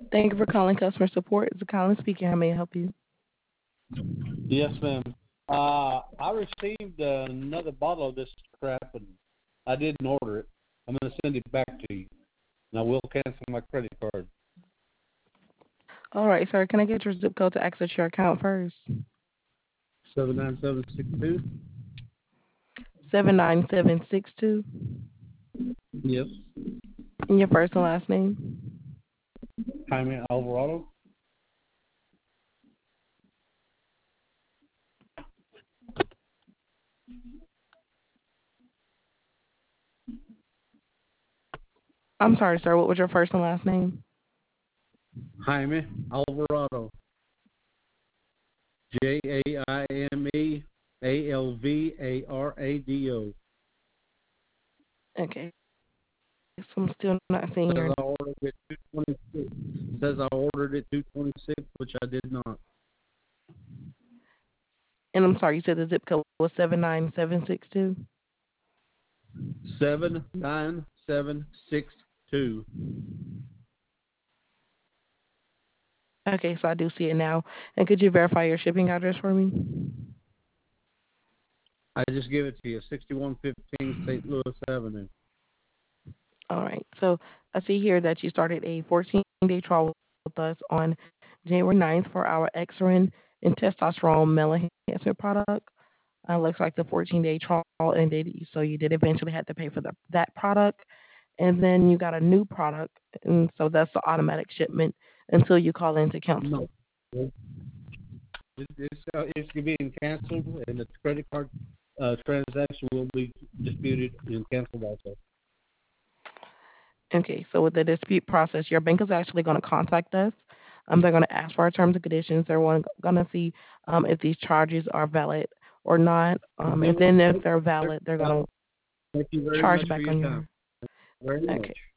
Thank you for calling customer support. It's Colin speaking. How may I help you? Yes, ma'am. I received another bottle of this crap, and I didn't order it. I'm going to send it back to you, and I will cancel my credit card. All right, sir. Can I get your zip code to access your account first? 79762. 79762. Yes. And your first and last name? Jaime Alvarado. I'm sorry, sir. What was your first and last name? Jaime Alvarado. JaimeAlvarado. Okay. So I'm still not seeing Says your. I ordered it 226. Says I ordered it 226, which I did not. And I'm sorry, you said the zip code was 79762. 79762. Okay, so I do see it now. And could you verify your shipping address for me? I just give it to you. 6115 St. Louis Avenue. All right. So I see here that you started a 14-day trial with us on January 9th for our Exerin and testosterone male enhancement product. Looks like the 14-day trial ended, so you did eventually have to pay for that product, and then you got a new product, and so that's the automatic shipment until you call in to cancel. No. It's being canceled, and the credit card transaction will be disputed and canceled also. Okay, so with the dispute process, your bank is actually going to contact us. They're going to ask for our terms and conditions. They're going to see if these charges are valid or not, and then if they're valid, they're going to Thank you very charge much for back your on time. your. Very Okay. much.